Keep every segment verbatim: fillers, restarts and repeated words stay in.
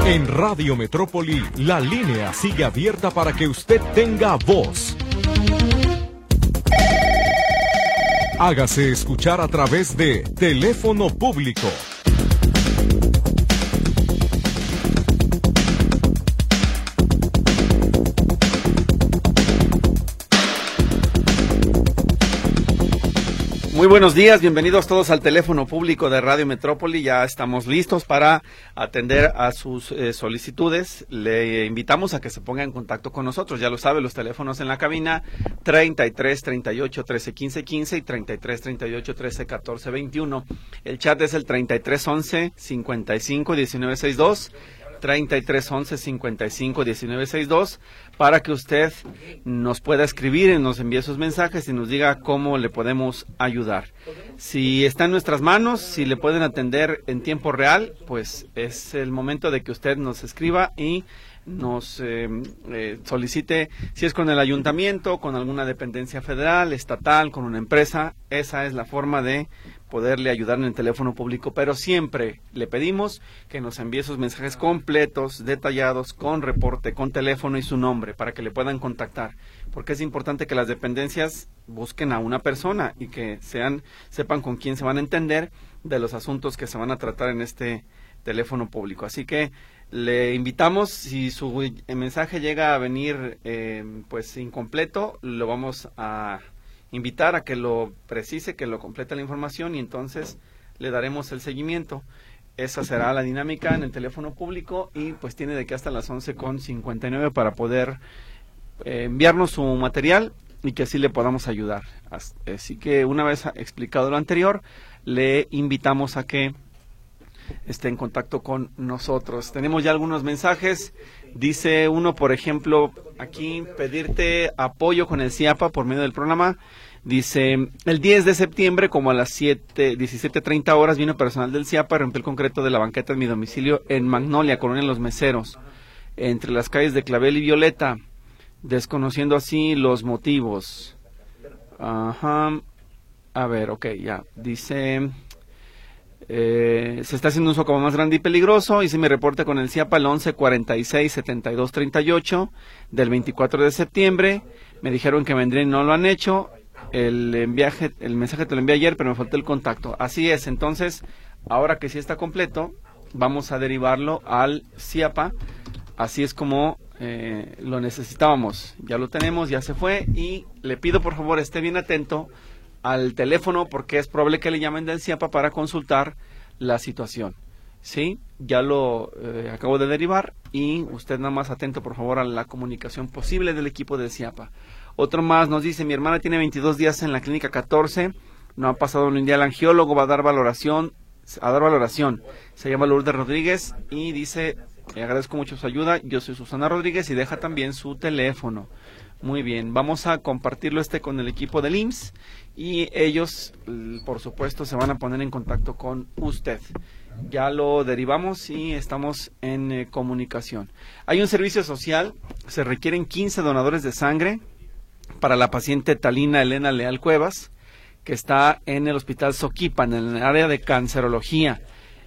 En Radio Metrópoli, la línea sigue abierta para que usted tenga voz. Hágase escuchar a través de teléfono público. Muy buenos días, bienvenidos todos al teléfono público de Radio Metrópoli. Ya estamos listos para atender a sus eh, solicitudes. Le invitamos a que se ponga en contacto con nosotros. Ya lo sabe, los teléfonos en la cabina treinta y tres, treinta y ocho, trece, quince, quince y treinta y tres, treinta y ocho, trece, catorce, veintiuno. El chat es el treinta y tres, once, cincuenta y cinco, diecinueve, sesenta y dos. treinta y tres, once, cincuenta y cinco, diecinueve, sesenta y dos, para que usted nos pueda escribir y nos envíe sus mensajes y nos diga cómo le podemos ayudar. Si está en nuestras manos, si le pueden atender en tiempo real, pues es el momento de que usted nos escriba y nos eh, eh, solicite, si es con el ayuntamiento, con alguna dependencia federal, estatal, con una empresa. Esa es la forma de poderle ayudar en el teléfono público, pero siempre le pedimos que nos envíe sus mensajes completos, detallados, con reporte, con teléfono y su nombre, para que le puedan contactar, porque es importante que las dependencias busquen a una persona y que sean, sepan con quién se van a entender de los asuntos que se van a tratar en este teléfono público. Así que le invitamos, si su mensaje llega a venir eh, pues incompleto, lo vamos a invitar a que lo precise, que lo complete la información y entonces le daremos el seguimiento. Esa será la dinámica en el teléfono público y pues tiene de aquí hasta las once con cincuenta y nueve para poder eh, enviarnos su material y que así le podamos ayudar. Así que una vez explicado lo anterior, le invitamos a que esté en contacto con nosotros. Tenemos ya algunos mensajes. Dice uno, por ejemplo, aquí, pedirte apoyo con el CIAPA por medio del programa. Dice, el diez de septiembre, como a las siete, diecisiete treinta horas, vino personal del CIAPA y rompió el concreto de la banqueta de mi domicilio en Magnolia, Colonia Los Meseros, entre las calles de Clavel y Violeta, desconociendo así los motivos. Ajá. A ver, ok, ya. Dice... Eh, se está haciendo un socavón más grande y peligroso. Hice mi reporte con el CIAPA el once cuarenta y seis setenta y dos treinta y ocho del veinticuatro de septiembre. Me dijeron que vendrían y no lo han hecho. El enviaje, el mensaje te lo envié ayer, pero me faltó el contacto. Así es, entonces, ahora que sí está completo, vamos a derivarlo al CIAPA. Así es como eh, lo necesitábamos. Ya lo tenemos, ya se fue. Y le pido por favor esté bien atento al teléfono porque es probable que le llamen del CIAPA para consultar la situación. Sí, ya lo eh, acabo de derivar y usted nada más atento por favor a la comunicación posible del equipo del CIAPA. Otro más nos dice, mi hermana tiene veintidós días en la clínica catorce, no ha pasado un día al angiólogo, va a dar valoración, a dar valoración. Se llama Lourdes Rodríguez y dice, eh, agradezco mucho su ayuda, yo soy Susana Rodríguez y deja también su teléfono. Muy bien, vamos a compartirlo este con el equipo del I M S S y ellos, por supuesto, se van a poner en contacto con usted. Ya lo derivamos y estamos en eh, comunicación. Hay un servicio social, se requieren quince donadores de sangre para la paciente Talina Elena Leal Cuevas, que está en el Hospital Soquipan, en el área de cancerología.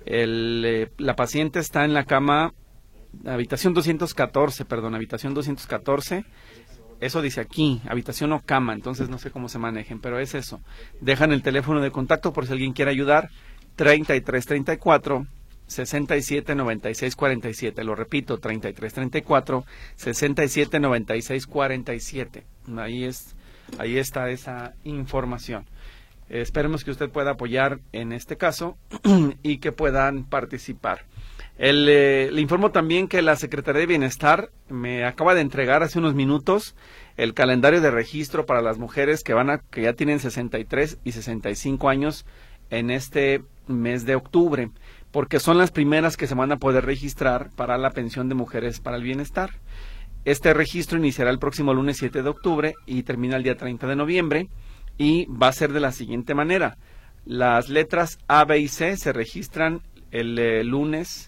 El, eh, la paciente está en la cama, habitación doscientos catorce, perdón, habitación doscientos catorce. Eso dice aquí, habitación o cama, entonces no sé cómo se manejen, pero es eso. Dejan el teléfono de contacto por si alguien quiere ayudar, treinta y tres treinta y cuatro, sesenta y siete noventa y seis cuarenta y siete. Lo repito, treinta y tres treinta y cuatro, sesenta y siete noventa y seis cuarenta y siete. Ahí es, ahí está esa información. Eh, esperemos que usted pueda apoyar en este caso y que puedan participar. El, eh, le informo también que la Secretaría de Bienestar me acaba de entregar hace unos minutos el calendario de registro para las mujeres que van a, que ya tienen sesenta y tres y sesenta y cinco años en este mes de octubre, porque son las primeras que se van a poder registrar para la pensión de mujeres para el bienestar. Este registro iniciará el próximo lunes siete de octubre y termina el día treinta de noviembre y va a ser de la siguiente manera. Las letras A, B y C se registran el eh, lunes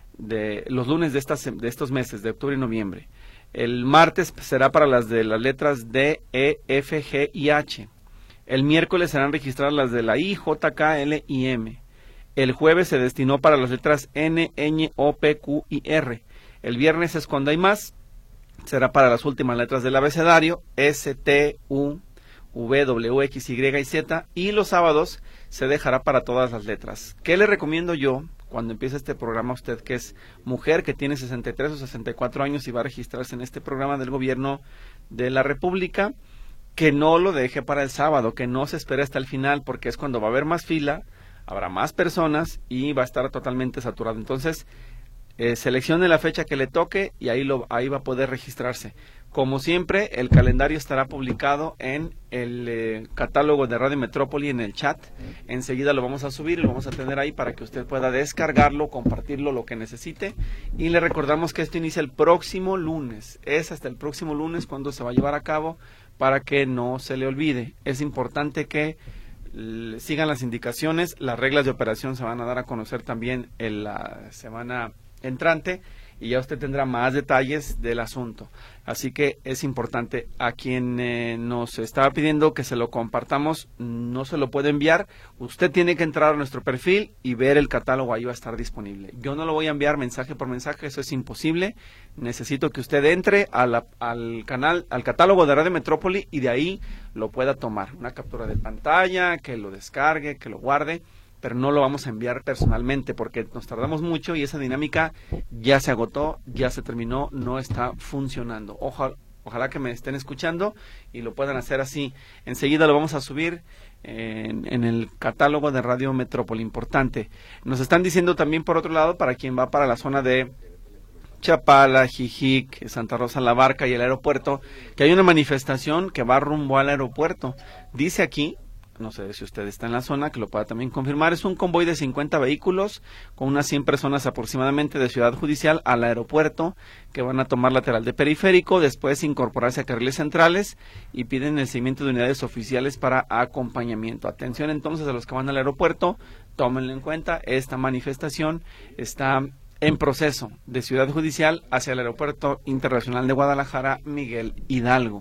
de los lunes de estas de estos meses de octubre y noviembre. El martes será para las de las letras D, E, F, G y H. El miércoles serán registradas las de la I, J, K, L y M. El jueves se destinó para las letras N, Ñ, O, P, Q y R. El viernes es cuando hay más, será para las últimas letras del abecedario, S, T, U, V, W, X, Y y Z, y los sábados se dejará para todas las letras. ¿Qué le recomiendo yo cuando empiece este programa a usted que es mujer, que tiene sesenta y tres o sesenta y cuatro años y va a registrarse en este programa del gobierno de la República? Que no lo deje para el sábado, que no se espere hasta el final, porque es cuando va a haber más fila, habrá más personas y va a estar totalmente saturado. Entonces, eh, seleccione la fecha que le toque y ahí, lo, ahí va a poder registrarse. Como siempre, el calendario estará publicado en el eh, catálogo de Radio Metrópoli en el chat. Enseguida lo vamos a subir y lo vamos a tener ahí para que usted pueda descargarlo, compartirlo, lo que necesite. Y le recordamos que esto inicia el próximo lunes. Es hasta el próximo lunes cuando se va a llevar a cabo, para que no se le olvide. Es importante que l- sigan las indicaciones. Las reglas de operación se van a dar a conocer también en la semana entrante y ya usted tendrá más detalles del asunto. Así que es importante. A quien eh, nos estaba pidiendo que se lo compartamos, no se lo puede enviar. Usted tiene que entrar a nuestro perfil y ver el catálogo, ahí va a estar disponible. Yo no lo voy a enviar mensaje por mensaje, eso es imposible. Necesito que usted entre a la, al canal, al catálogo de Radio Metrópoli y de ahí lo pueda tomar. Una captura de pantalla, que lo descargue, que lo guarde, pero no lo vamos a enviar personalmente porque nos tardamos mucho y esa dinámica ya se agotó, ya se terminó, no está funcionando. Ojalá, ojalá que me estén escuchando y lo puedan hacer así. Enseguida lo vamos a subir en, en el catálogo de Radio Metrópoli. Importante. Nos están diciendo también, por otro lado, para quien va para la zona de Chapala, Jijic, Santa Rosa la Barca y el aeropuerto, que hay una manifestación que va rumbo al aeropuerto. Dice aquí, no sé si usted está en la zona, que lo pueda también confirmar, es un convoy de cincuenta vehículos con unas cien personas aproximadamente de Ciudad Judicial al aeropuerto, que van a tomar lateral de periférico, después incorporarse a carriles centrales y piden el seguimiento de unidades oficiales para acompañamiento. Atención entonces a los que van al aeropuerto, tómenlo en cuenta, esta manifestación está en proceso de Ciudad Judicial hacia el Aeropuerto Internacional de Guadalajara Miguel Hidalgo.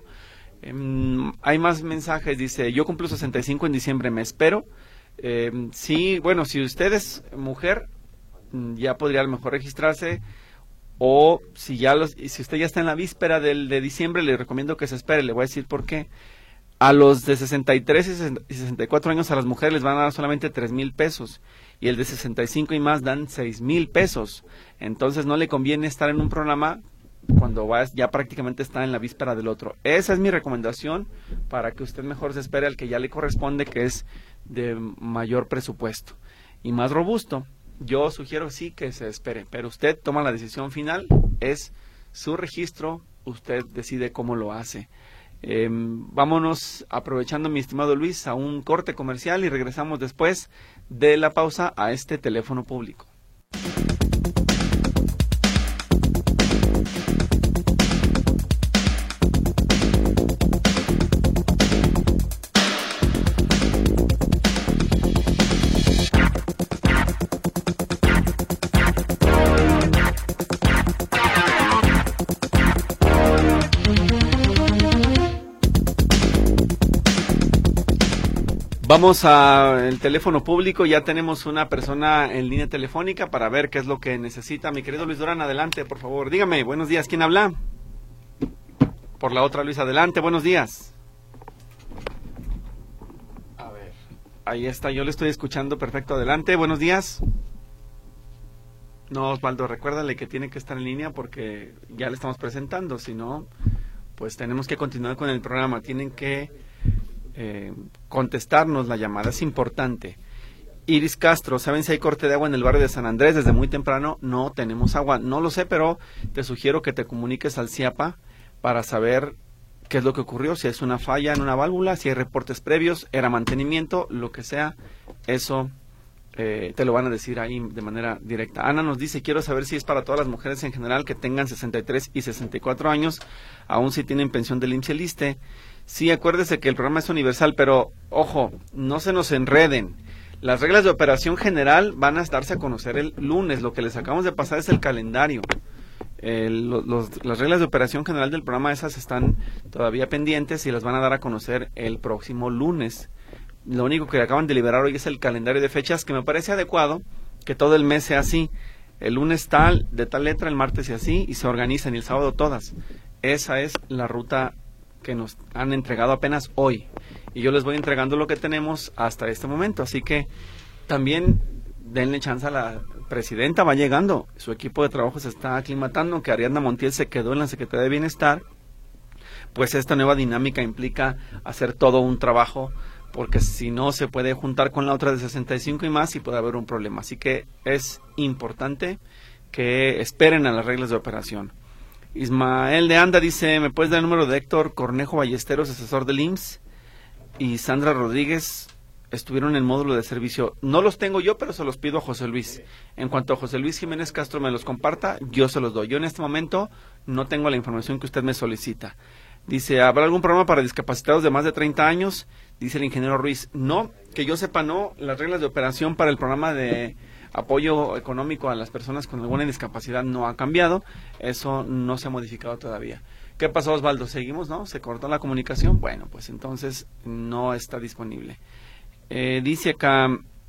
Um, hay más mensajes, dice, yo cumplo sesenta y cinco en diciembre, me espero. Eh, sí, bueno, si usted es mujer, ya podría a lo mejor registrarse, o si ya los, si usted ya está en la víspera del, de diciembre, le recomiendo que se espere, le voy a decir por qué. A los de sesenta y tres y sesenta y cuatro años a las mujeres les van a dar solamente tres mil pesos y el de sesenta y cinco y más dan seis mil pesos. Entonces no le conviene estar en un programa cuando va, ya prácticamente está en la víspera del otro. Esa es mi recomendación para que usted mejor se espere al que ya le corresponde, que es de mayor presupuesto y más robusto. Yo sugiero sí que se espere, pero usted toma la decisión final, es su registro, usted decide cómo lo hace. Eh, vámonos, aprovechando, mi estimado Luis, a un corte comercial y regresamos después de la pausa a este teléfono público. Vamos al teléfono público, ya tenemos una persona en línea telefónica para ver qué es lo que necesita. Mi querido Luis Durán, adelante, por favor. Dígame, buenos días, ¿quién habla? Por la otra, Luis, adelante, buenos días. A ver, ahí está, yo le estoy escuchando, perfecto, adelante, buenos días. No, Osvaldo, recuérdale que tiene que estar en línea porque ya le estamos presentando, si no, pues tenemos que continuar con el programa, tienen que Eh, contestarnos la llamada, es importante. Iris Castro, ¿saben si hay corte de agua en el barrio de San Andrés? Desde muy temprano no tenemos agua, no lo sé, pero te sugiero que te comuniques al CIAPA para saber qué es lo que ocurrió, si es una falla en una válvula, si hay reportes previos, era mantenimiento, lo que sea, eso eh, te lo van a decir ahí de manera directa. Ana nos dice, quiero saber si es para todas las mujeres en general que tengan sesenta y tres y sesenta y cuatro años, aún si tienen pensión del I M S S y el ISSSTE. Sí, acuérdese que el programa es universal, pero ojo, no se nos enreden. Las reglas de operación general van a darse a conocer el lunes. Lo que les acabamos de pasar es el calendario. El, los, las reglas de operación general del programa, esas están todavía pendientes y las van a dar a conocer el próximo lunes. lo único que acaban de liberar hoy es el calendario de fechas, que me parece adecuado que todo el mes sea así. El lunes tal, de tal letra, el martes y así, y se organizan, y el sábado todas. Esa es la ruta que nos han entregado apenas hoy. Y yo les voy entregando lo que tenemos hasta este momento. Así que también denle chance a la presidenta, va llegando. Su equipo de trabajo se está aclimatando, que Ariadna Montiel se quedó en la Secretaría de Bienestar. Pues esta nueva dinámica implica hacer todo un trabajo, porque si no se puede juntar con la otra de sesenta y cinco y más y puede haber un problema. Así que es importante que esperen a las reglas de operación. Ismael de Anda dice, ¿me puedes dar el número de Héctor Cornejo Ballesteros, asesor del I M S S? Y Sandra Rodríguez estuvieron en el módulo de servicio. No los tengo yo, pero se los pido a José Luis. En cuanto a José Luis Jiménez Castro me los comparta, yo se los doy. Yo en este momento no tengo la información que usted me solicita. Dice, ¿habrá algún programa para discapacitados de más de treinta años? Dice el ingeniero Ruiz. No, que yo sepa no. Las reglas de operación para el programa de apoyo económico a las personas con alguna discapacidad no ha cambiado. Eso no se ha modificado todavía. ¿Qué pasó, Osvaldo? ¿Seguimos, no? ¿Se cortó la comunicación? Bueno, pues entonces no está disponible. Eh, dice acá,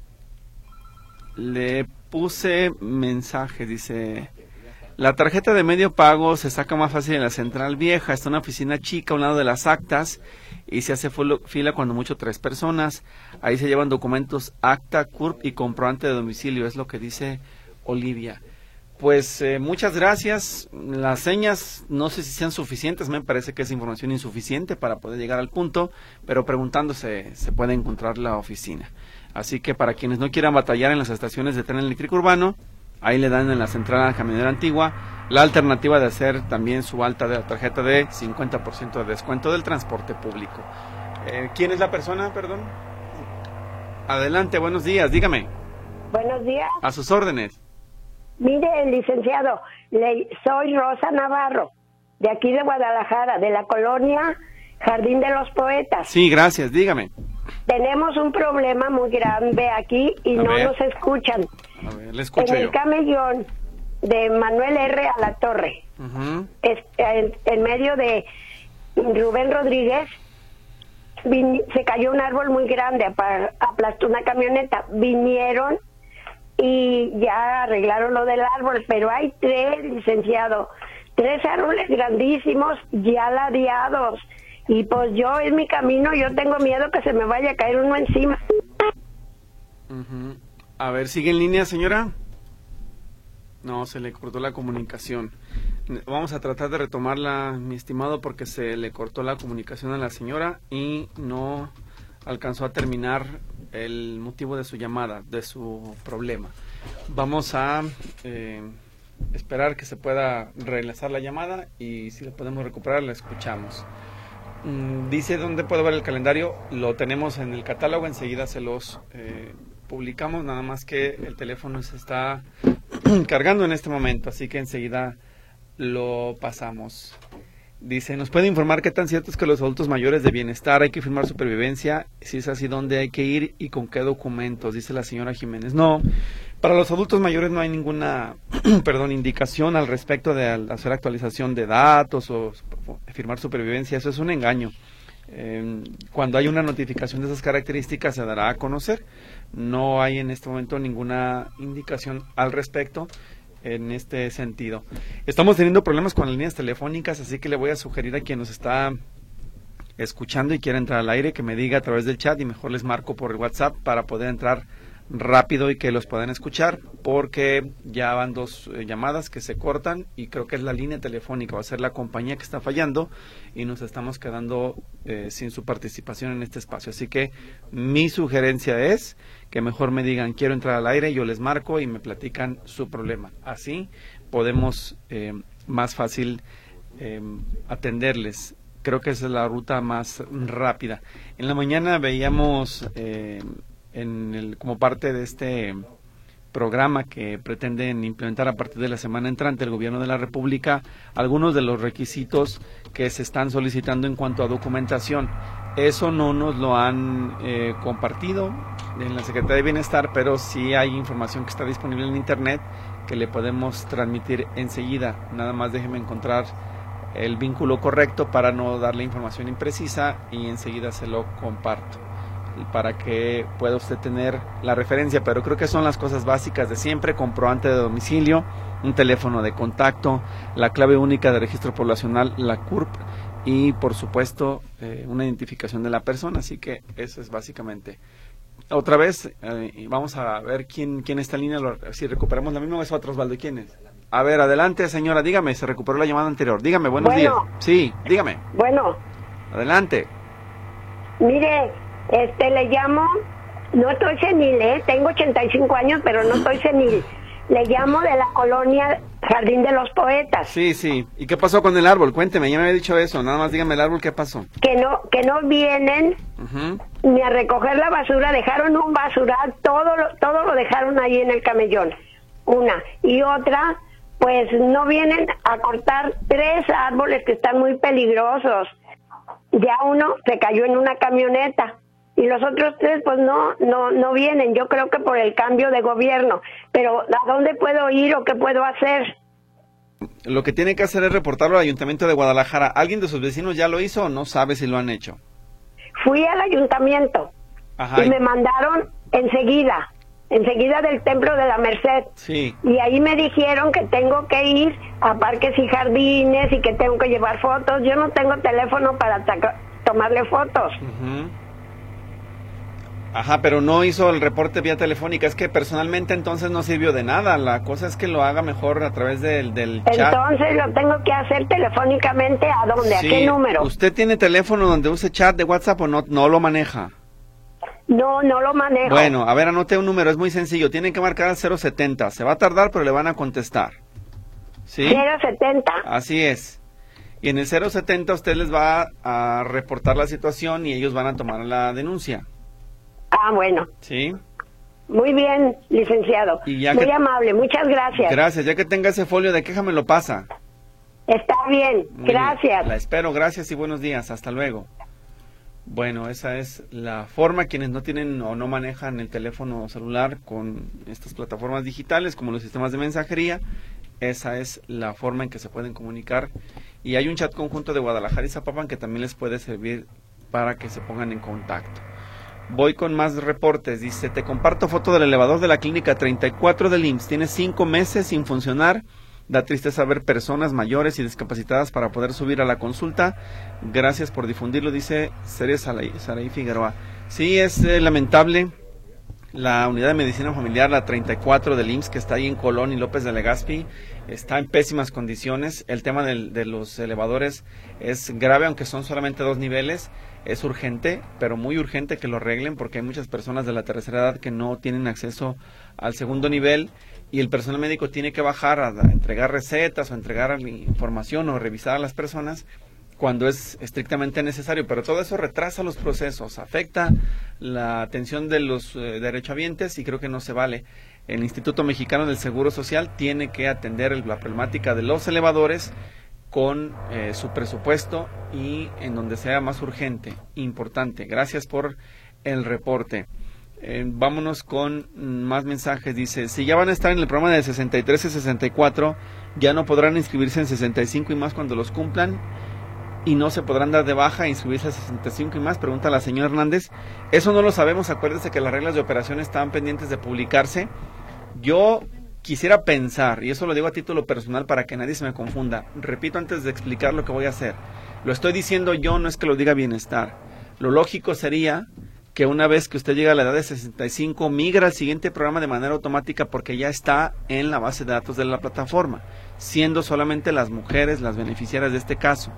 le puse mensaje, dice... La tarjeta de medio pago se saca más fácil en la central vieja, está una oficina chica a un lado de las actas y se hace fila cuando mucho tres personas. Ahí se llevan documentos, acta, C U R P y comprobante de domicilio, es lo que dice Olivia. Pues eh, muchas gracias. Las señas no sé si sean suficientes, me parece que es información insuficiente para poder llegar al punto, pero preguntándose se puede encontrar la oficina. Así que para quienes no quieran batallar en las estaciones de tren eléctrico urbano, ahí le dan en la central camionera antigua la alternativa de hacer también su alta de la tarjeta de cincuenta por ciento de descuento del transporte público. Eh, ¿Quién es la persona, perdón? Adelante, buenos días, dígame. Buenos días. A sus órdenes. Mire, licenciado, le, soy Rosa Navarro, de aquí de Guadalajara, de la colonia Jardín de los Poetas. Sí, gracias, dígame. Tenemos un problema muy grande aquí y a no ver. nos escuchan. A ver, le escucho en el yo. camellón de Manuel R. a la Torre, Uh-huh. es, en, en medio de Rubén Rodríguez, vin, se cayó un árbol muy grande, apa- aplastó una camioneta, vinieron y ya arreglaron lo del árbol, pero hay tres, licenciado, tres árboles grandísimos ya ladeados, y pues yo en mi camino yo tengo miedo que se me vaya a caer uno encima. Uh-huh. A ver, ¿sigue en línea, señora? No, se le cortó la comunicación. Vamos a tratar de retomarla, mi estimado, porque se le cortó la comunicación a la señora y no alcanzó a terminar el motivo de su llamada, de su problema. Vamos a eh, esperar que se pueda realizar la llamada y si la podemos recuperar, la escuchamos. Mm, dice dónde puedo ver el calendario. Lo tenemos en el catálogo, enseguida se los eh, publicamos, nada más que el teléfono se está cargando en este momento, así que enseguida lo pasamos. Dice, ¿nos puede informar qué tan cierto es que los adultos mayores de bienestar hay que firmar supervivencia? Si es así, ¿dónde hay que ir y con qué documentos? Dice la señora Jiménez. No, para los adultos mayores no hay ninguna perdón, indicación al respecto de al hacer actualización de datos o firmar supervivencia. Eso es un engaño. Eh, cuando hay una notificación de esas características se dará a conocer. No hay en este momento ninguna indicación al respecto en este sentido. Estamos teniendo problemas con las líneas telefónicas, así que le voy a sugerir a quien nos está escuchando y quiera entrar al aire que me diga a través del chat y mejor les marco por el WhatsApp para poder entrar rápido y que los puedan escuchar, porque ya van dos eh, llamadas que se cortan y creo que es la línea telefónica, va a ser la compañía que está fallando y nos estamos quedando eh, sin su participación en este espacio. Así que mi sugerencia es que mejor me digan quiero entrar al aire, yo les marco y me platican su problema. Así podemos eh, más fácil eh, atenderles. Creo que esa es la ruta más rápida. En la mañana veíamos eh, en el, como parte de este programa que pretenden implementar a partir de la semana entrante el gobierno de la República, algunos de los requisitos que se están solicitando en cuanto a documentación. Eso no nos lo han eh, compartido en la Secretaría de Bienestar, pero sí hay información que está disponible en Internet que le podemos transmitir enseguida. Nada más déjeme encontrar el vínculo correcto para no darle información imprecisa y enseguida se lo comparto. para que pueda usted tener la referencia, pero creo que son las cosas básicas de siempre: comprobante de domicilio, un teléfono de contacto, la clave única de registro poblacional, la C U R P, y por supuesto eh, una identificación de la persona. Así que eso es básicamente. Otra vez, eh, vamos a ver quién, quién está en línea, lo, si recuperamos la misma, es otro Osvaldo. ¿Y quién es? A ver, adelante, señora, dígame, se recuperó la llamada anterior. Dígame, buenos bueno, días. Sí, dígame. Bueno. Adelante. Mire, este, le llamo, no estoy senil, ¿eh? Tengo ochenta y cinco años, pero no estoy senil. Le llamo de la colonia Jardín de los Poetas. Sí, sí. ¿Y qué pasó con el árbol? Cuénteme, ya me había dicho eso. Nada más dígame el árbol, ¿qué pasó? Que no, que no vienen uh-huh. ni a recoger la basura, dejaron un basural, todo lo, todo lo dejaron ahí en el camellón. Una. Y otra, pues no vienen a cortar tres árboles que están muy peligrosos. Ya uno se cayó en una camioneta y los otros tres pues no no no vienen. Yo creo que por el cambio de gobierno, pero ¿a dónde puedo ir o qué puedo hacer? Lo que tiene que hacer es reportarlo al Ayuntamiento de Guadalajara. ¿Alguien de sus vecinos ya lo hizo o no sabe si lo han hecho? Fui al ayuntamiento. Ajá, y me mandaron enseguida, enseguida del Templo de la Merced. Sí. Y ahí me dijeron que tengo que ir a parques y jardines y que tengo que llevar fotos. Yo no tengo teléfono para tomarle fotos. Uh-huh. Ajá, pero no hizo el reporte vía telefónica. Es que personalmente entonces no sirvió de nada. La cosa es que lo haga mejor a través del, del chat. Entonces lo tengo que hacer telefónicamente. ¿A dónde? Sí. ¿A qué número? ¿Usted tiene teléfono donde use chat de WhatsApp o no, no lo maneja? No, no lo manejo. Bueno, a ver, anote un número, es muy sencillo. Tienen que marcar al cero setenta. Se va a tardar, pero le van a contestar. ¿Sí? ¿cero setenta? Así es. Y en el cero setenta usted les va a reportar la situación y ellos van a tomar la denuncia. Ah, bueno. ¿Sí? Muy bien, licenciado. Y ya muy que... amable, muchas gracias. Gracias, ya que tenga ese folio de queja me lo pasa. Está bien, muy gracias. Bien. La espero, gracias y buenos días, hasta luego. Bueno, esa es la forma. Quienes no tienen o no manejan el teléfono celular con estas plataformas digitales como los sistemas de mensajería, esa es la forma en que se pueden comunicar. Y hay un chat conjunto de Guadalajara y Zapopan que también les puede servir para que se pongan en contacto. Voy con más reportes. Dice, te comparto foto del elevador de la clínica treinta y cuatro del I M S S. Tiene cinco meses sin funcionar. Da tristeza ver personas mayores y discapacitadas para poder subir a la consulta. Gracias por difundirlo, dice Ceres Saraí Figueroa. Sí, es eh, lamentable. La unidad de medicina familiar, la treinta y cuatro del I M S S, que está ahí en Colón y López de Legazpi, está en pésimas condiciones. El tema del, de los elevadores es grave, aunque son solamente dos niveles. Es urgente, pero muy urgente que lo arreglen, porque hay muchas personas de la tercera edad que no tienen acceso al segundo nivel y el personal médico tiene que bajar a, a entregar recetas o entregar información o revisar a las personas cuando es estrictamente necesario, pero todo eso retrasa los procesos, afecta la atención de los eh, derechohabientes y creo que no se vale. El Instituto Mexicano del Seguro Social tiene que atender el, la problemática de los elevadores con eh, su presupuesto y en donde sea más urgente, importante. Gracias por el reporte. Eh, vámonos con más mensajes. Dice, si ya van a estar en el programa de sesenta y tres y sesenta y cuatro, ya no podrán inscribirse en sesenta y cinco y más cuando los cumplan y no se podrán dar de baja e inscribirse a sesenta y cinco y más, pregunta la señora Hernández. Eso no lo sabemos, acuérdese que las reglas de operación están pendientes de publicarse. Yo quisiera pensar, y eso lo digo a título personal para que nadie se me confunda, repito antes de explicar lo que voy a hacer, lo estoy diciendo yo, no es que lo diga Bienestar. Lo lógico sería que una vez que usted llega a la edad de sesenta y cinco, migra al siguiente programa de manera automática porque ya está en la base de datos de la plataforma, siendo solamente las mujeres las beneficiarias de este caso.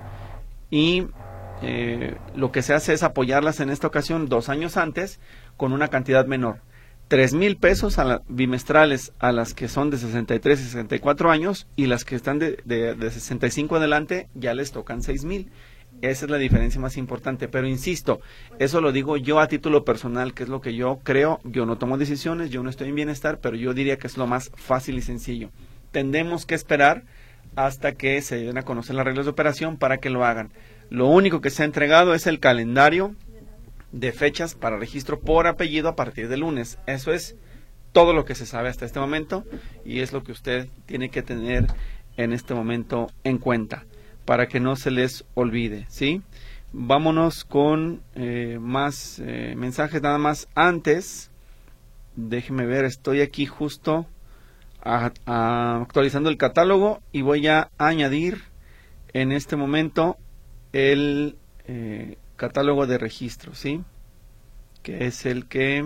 Y eh, lo que se hace es apoyarlas en esta ocasión dos años antes con una cantidad menor. Tres mil pesos a la, bimestrales a las que son de sesenta y tres y sesenta y cuatro años, y las que están de, de, de sesenta y cinco adelante ya les tocan seis mil. Esa es la diferencia más importante, pero insisto, eso lo digo yo a título personal, que es lo que yo creo. Yo no tomo decisiones, yo no estoy en Bienestar, pero yo diría que es lo más fácil y sencillo. Tendremos que esperar hasta que se den a conocer las reglas de operación para que lo hagan. Lo único que se ha entregado es el calendario de fechas para registro por apellido a partir del lunes. Eso es todo lo que se sabe hasta este momento y es lo que usted tiene que tener en este momento en cuenta para que no se les olvide, ¿sí? vámonos con eh, más eh, mensajes. Nada más antes, déjeme ver, estoy aquí justo a, a, actualizando el catálogo y voy a añadir en este momento el eh, catálogo de registro, ¿sí? Que es el que,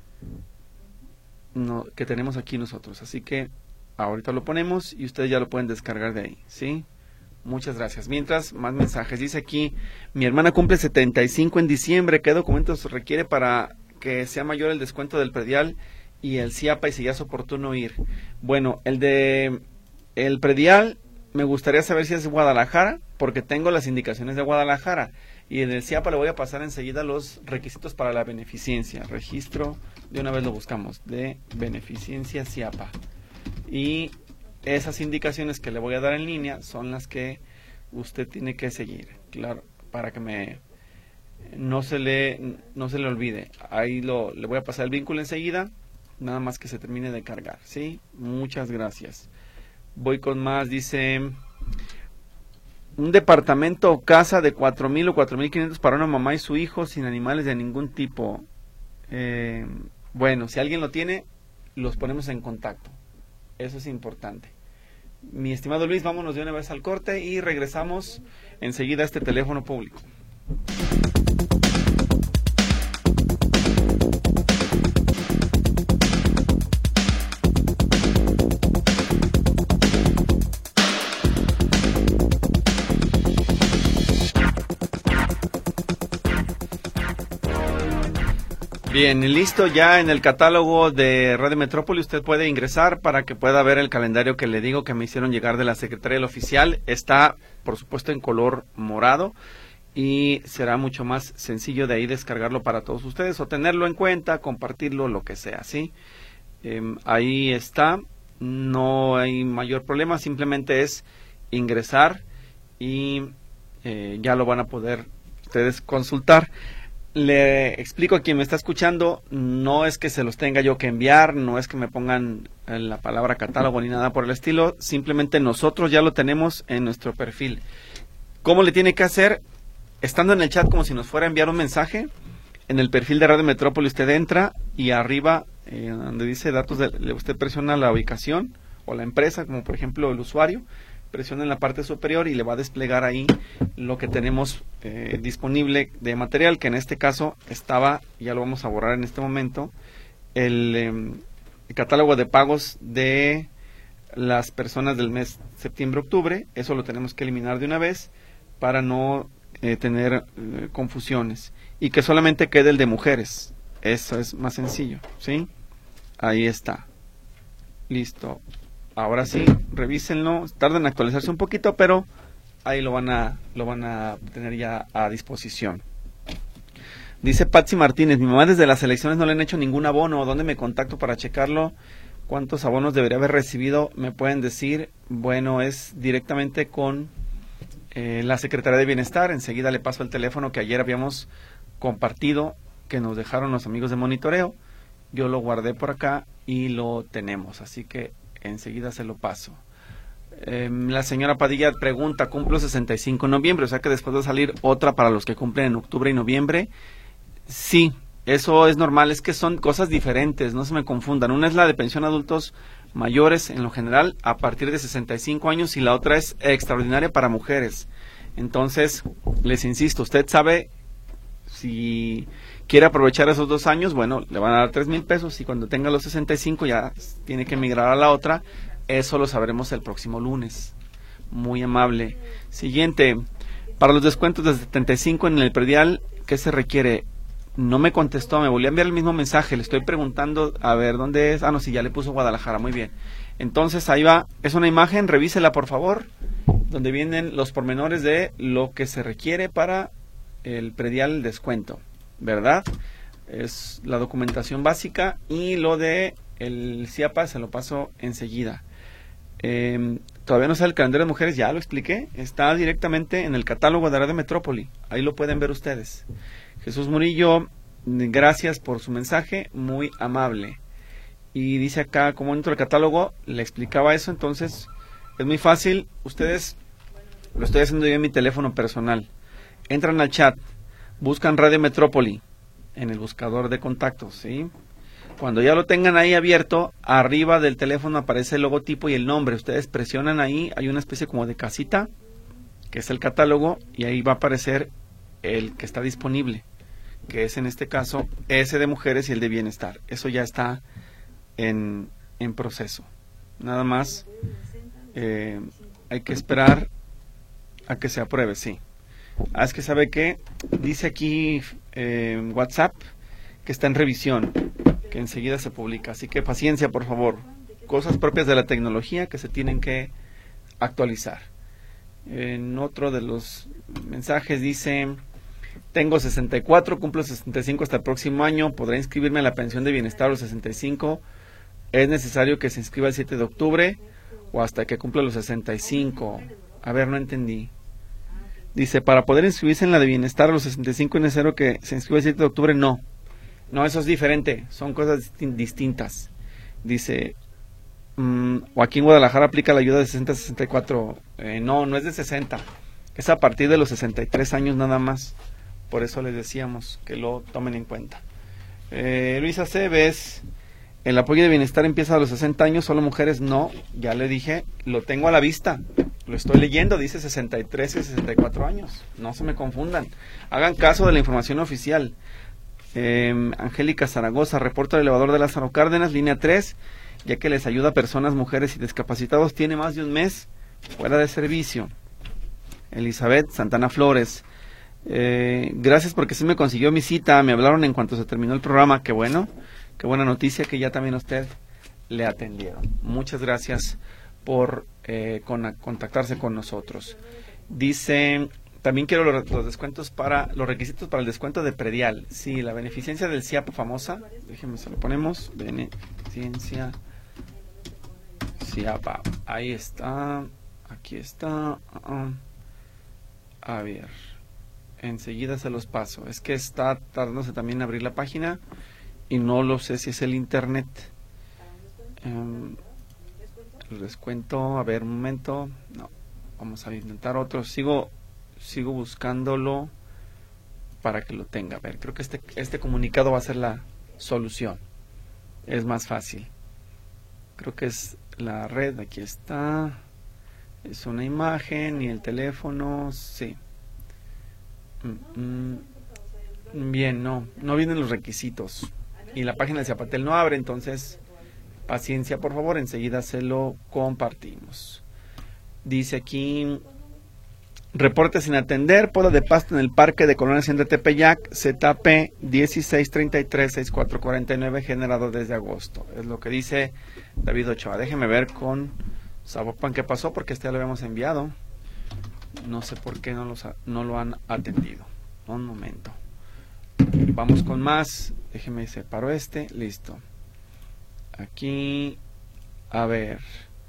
no, que tenemos aquí nosotros. Así que ahorita lo ponemos y ustedes ya lo pueden descargar de ahí, ¿sí? Muchas gracias. Mientras, más mensajes. Dice aquí, mi hermana cumple setenta y cinco en diciembre. ¿Qué documentos requiere para que sea mayor el descuento del predial y el CIAPA y si ya es oportuno ir? Bueno, el de el predial me gustaría saber si es de Guadalajara, porque tengo las indicaciones de Guadalajara. Y en el CIAPA le voy a pasar enseguida los requisitos para la beneficencia. Registro, de una vez lo buscamos, de beneficencia CIAPA. Y esas indicaciones que le voy a dar en línea son las que usted tiene que seguir, claro, para que me no se le no se le olvide. Ahí lo le voy a pasar el vínculo enseguida, nada más que se termine de cargar, ¿sí? Muchas gracias. Voy con más. Dice, un departamento o casa de cuatro mil o cuatro mil quinientos para una mamá y su hijo sin animales de ningún tipo. Eh, bueno, si alguien lo tiene, los ponemos en contacto. Eso es importante. Mi estimado Luis, vámonos de una vez al corte y regresamos enseguida a este teléfono público. Bien, listo, ya en el catálogo de Radio Metrópoli usted puede ingresar para que pueda ver el calendario que le digo que me hicieron llegar de la Secretaría del Oficial. Está, por supuesto, en color morado y será mucho más sencillo de ahí descargarlo para todos ustedes o tenerlo en cuenta, compartirlo, lo que sea, ¿sí? Eh, ahí está, no hay mayor problema, simplemente es ingresar y eh, ya lo van a poder ustedes consultar. Le explico a quien me está escuchando, no es que se los tenga yo que enviar, no es que me pongan la palabra catálogo ni nada por el estilo, simplemente nosotros ya lo tenemos en nuestro perfil. ¿Cómo le tiene que hacer? Estando en el chat como si nos fuera a enviar un mensaje, en el perfil de Radio Metrópoli usted entra y arriba, eh, donde dice datos, de, usted presiona la ubicación o la empresa, como por ejemplo el usuario, presiona en la parte superior y le va a desplegar ahí lo que tenemos eh, disponible de material, que en este caso estaba, ya lo vamos a borrar en este momento, el, eh, el catálogo de pagos de las personas del mes septiembre-octubre. Eso lo tenemos que eliminar de una vez para no eh, tener eh, confusiones y que solamente quede el de mujeres. Eso es más sencillo, ¿sí? Ahí está. Listo. Ahora sí, revísenlo, tardan en actualizarse un poquito, pero ahí lo van a lo van a tener ya a disposición. Dice Patsy Martínez, mi mamá desde las elecciones no le han hecho ningún abono, ¿dónde me contacto para checarlo? ¿Cuántos abonos debería haber recibido? ¿Me pueden decir? Bueno, es directamente con eh, la Secretaría de Bienestar, enseguida le paso el teléfono que ayer habíamos compartido, que nos dejaron los amigos de monitoreo, yo lo guardé por acá y lo tenemos, así que enseguida se lo paso. Eh, la señora Padilla pregunta, cumplo sesenta y cinco en noviembre, o sea que después va a salir otra para los que cumplen en octubre y noviembre. Sí, eso es normal, es que son cosas diferentes, no se me confundan. Una es la de pensión adultos mayores en lo general a partir de sesenta y cinco años y la otra es extraordinaria para mujeres. Entonces, les insisto, usted sabe si quiere aprovechar esos dos años, bueno, le van a dar tres mil pesos y cuando tenga los sesenta y cinco ya tiene que migrar a la otra. Eso lo sabremos el próximo lunes. Muy amable. Siguiente, para los descuentos de setenta y cinco en el predial, ¿qué se requiere? No me contestó, me volvió a enviar el mismo mensaje, le estoy preguntando, a ver, ¿dónde es? Ah, no, sí, ya le puso Guadalajara, muy bien. Entonces, ahí va, es una imagen, revísela por favor, donde vienen los pormenores de lo que se requiere para el predial descuento, ¿verdad? Es la documentación básica y lo de el CIAPA se lo paso enseguida. Eh, todavía no sale el calendario de mujeres, ya lo expliqué, está directamente en el catálogo de Radio Metrópoli, ahí lo pueden ver ustedes. Jesús Murillo, gracias por su mensaje, muy amable. Y dice acá, como dentro del catálogo, le explicaba eso, entonces es muy fácil, ustedes, lo estoy haciendo yo en mi teléfono personal. entran al chat, buscan Radio Metrópoli en el buscador de contactos, ¿sí? Cuando ya lo tengan ahí abierto, arriba del teléfono aparece el logotipo y el nombre. Ustedes presionan ahí, hay una especie como de casita, que es el catálogo, y ahí va a aparecer el que está disponible, que es en este caso ese de mujeres y el de bienestar. Eso ya está en, en proceso. Nada más eh, hay que esperar a que se apruebe, sí. Ah, es que sabe que dice aquí eh, en WhatsApp que está en revisión, que enseguida se publica. Así que paciencia, por favor. Cosas propias de la tecnología que se tienen que actualizar. En otro de los mensajes dice: tengo sesenta y cuatro, cumplo sesenta y cinco hasta el próximo año, podré inscribirme a la pensión de bienestar a los sesenta y cinco. ¿Es necesario que se inscriba el siete de octubre o hasta que cumpla los sesenta y cinco? A ver, no entendí. Dice, para poder inscribirse en la de bienestar a los sesenta y cinco es necesario que se inscriba el siete de octubre. No, no, eso es diferente, son cosas distintas. Dice, mmm, o aquí en Guadalajara aplica la ayuda de sesenta a sesenta y cuatro. Eh, no, no es de sesenta, es a partir de los sesenta y tres años nada más. Por eso les decíamos que lo tomen en cuenta. Eh, Luisa Cebes, el apoyo de bienestar empieza a los sesenta años, solo mujeres. No, ya le dije, lo tengo a la vista, lo estoy leyendo, dice sesenta y tres y sesenta y cuatro años. No se me confundan, hagan caso de la información oficial. Eh, Angélica Zaragoza, reporta el elevador de Lázaro Cárdenas, línea tres, ya que les ayuda a personas, mujeres y discapacitados, tiene más de un mes fuera de servicio. Elizabeth Santana Flores, eh, gracias porque sí me consiguió mi cita, me hablaron en cuanto se terminó el programa. Qué bueno, qué buena noticia que ya también a usted le atendieron. Muchas gracias por eh, con, contactarse con nosotros. Dice, también quiero los, los descuentos para, los requisitos para el descuento de predial. Sí, la beneficencia del C I A P famosa, déjenme se lo ponemos, beneficencia C I A P, ahí está, aquí está, uh -uh. A ver, enseguida se los paso, es que está tardándose también en abrir la página y no lo sé si es el internet. Um, el descuento, a ver, un momento, no, vamos a intentar otro, sigo sigo buscándolo para que lo tenga. A ver, creo que este, este comunicado va a ser la solución, es más fácil, creo que es la red, aquí está, es una imagen y el teléfono, sí. Mm, mm, bien, no, no vienen los requisitos y la página de Zapatel no abre, entonces paciencia por favor, enseguida se lo compartimos. Dice aquí, reporte sin atender, poda de pasto en el parque de Colonia Hacienda Tepeyac, Z P dieciséis treinta y tres sesenta y cuatro cuarenta y nueve, generado desde agosto. Es lo que dice David Ochoa. Déjeme ver con Zapopan qué pasó, porque este ya lo habíamos enviado. No sé por qué no, los ha, no lo han atendido. Un momento. Vamos con más. Déjeme separo este. Listo. Aquí. A ver.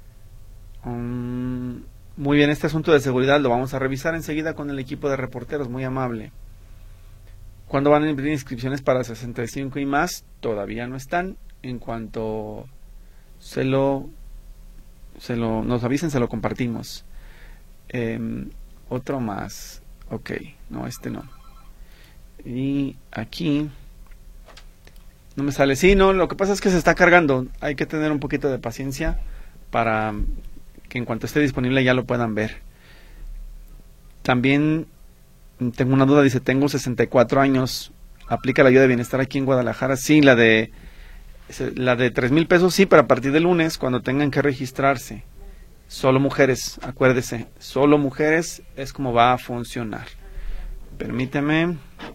Um, muy bien, este asunto de seguridad lo vamos a revisar enseguida con el equipo de reporteros. Muy amable. ¿Cuándo van a abrir inscripciones para sesenta y cinco y más? Todavía no están. En cuanto se lo, se lo nos avisen, se lo compartimos. Eh, otro más. Ok, no, este no. Y aquí no me sale. Sí, no, lo que pasa es que se está cargando. Hay que tener un poquito de paciencia para que en cuanto esté disponible ya lo puedan ver. También tengo una duda, dice, tengo sesenta y cuatro años, ¿aplica la ayuda de bienestar aquí en Guadalajara? Sí, la de la de tres mil pesos, sí, pero a partir del lunes, cuando tengan que registrarse. Solo mujeres, acuérdese, solo mujeres es como va a funcionar. Permíteme.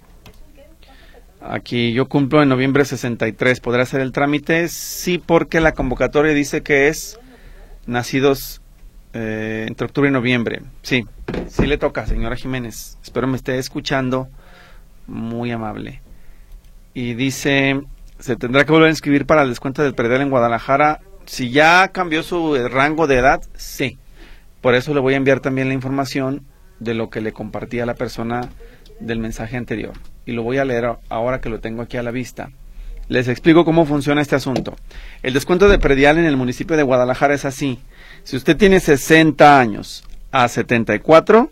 Aquí yo cumplo en noviembre sesenta y tres, ¿podrá hacer el trámite? Sí, porque la convocatoria dice que es nacidos eh, entre octubre y noviembre. Sí, sí le toca, señora Jiménez. Espero me esté escuchando. Muy amable. Y dice, se tendrá que volver a inscribir para el descuento del predial en Guadalajara. Si ya cambió su rango de edad, sí. Por eso le voy a enviar también la información de lo que le compartí a la persona del mensaje anterior. Y lo voy a leer ahora que lo tengo aquí a la vista. Les explico cómo funciona este asunto. El descuento de predial en el municipio de Guadalajara es así. Si usted tiene sesenta años a setenta y cuatro,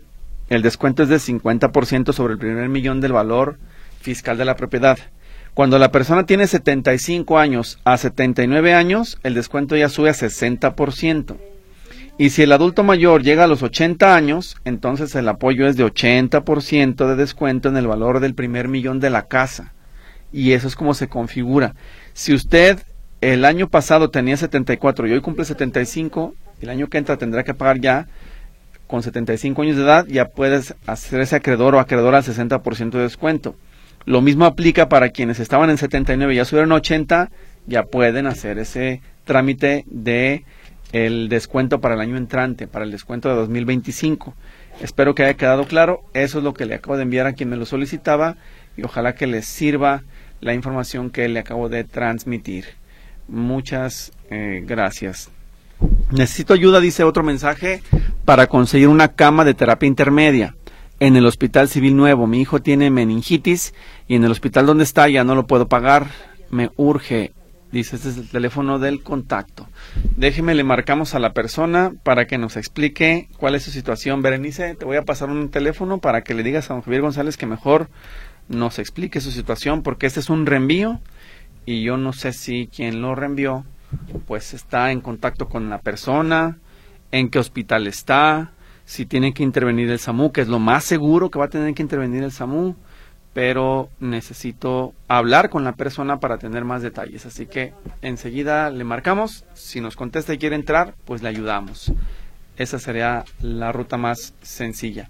el descuento es de cincuenta por ciento sobre el primer millón del valor fiscal de la propiedad. Cuando la persona tiene setenta y cinco años a setenta y nueve años, el descuento ya sube a sesenta por ciento. Y si el adulto mayor llega a los ochenta años, entonces el apoyo es de ochenta por ciento de descuento en el valor del primer millón de la casa. Y eso es como se configura. Si usted el año pasado tenía setenta y cuatro y hoy cumple setenta y cinco, el año que entra tendrá que pagar ya, con setenta y cinco años de edad, ya puedes hacerse acreedor o acreedor al sesenta por ciento de descuento. Lo mismo aplica para quienes estaban en setenta y nueve y ya subieron a ochenta, ya pueden hacer ese trámite de el descuento para el año entrante, para el descuento de dos mil veinticinco. Espero que haya quedado claro. Eso es lo que le acabo de enviar a quien me lo solicitaba y ojalá que les sirva la información que le acabo de transmitir. Muchas eh, gracias. Necesito ayuda, dice otro mensaje, para conseguir una cama de terapia intermedia en el Hospital Civil Nuevo. Mi hijo tiene meningitis y en el hospital donde está ya no lo puedo pagar. Me urge. Dice, este es el teléfono del contacto. Déjeme, le marcamos a la persona para que nos explique cuál es su situación. Berenice, te voy a pasar un teléfono para que le digas a don Javier González que mejor nos explique su situación, porque este es un reenvío y yo no sé si quien lo reenvió pues está en contacto con la persona, en qué hospital está, si tiene que intervenir el SAMU, que es lo más seguro que va a tener que intervenir el SAMU, pero necesito hablar con la persona para tener más detalles. Así que enseguida le marcamos. Si nos contesta y quiere entrar, pues le ayudamos. Esa sería la ruta más sencilla.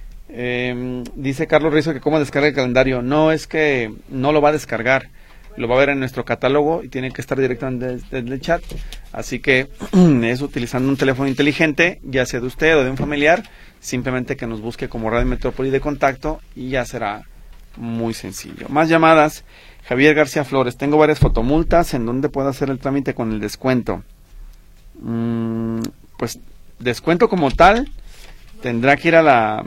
Eh, dice Carlos Rizo que cómo descarga el calendario. No, es que no lo va a descargar. Lo va a ver en nuestro catálogo y tiene que estar directamente desde el chat. Así que es utilizando un teléfono inteligente, ya sea de usted o de un familiar, simplemente que nos busque como Radio Metrópoli de contacto y ya será muy sencillo. Más llamadas. Javier García Flores, tengo varias fotomultas, ¿en dónde puedo hacer el trámite con el descuento? Mm, pues descuento como tal, tendrá que ir a la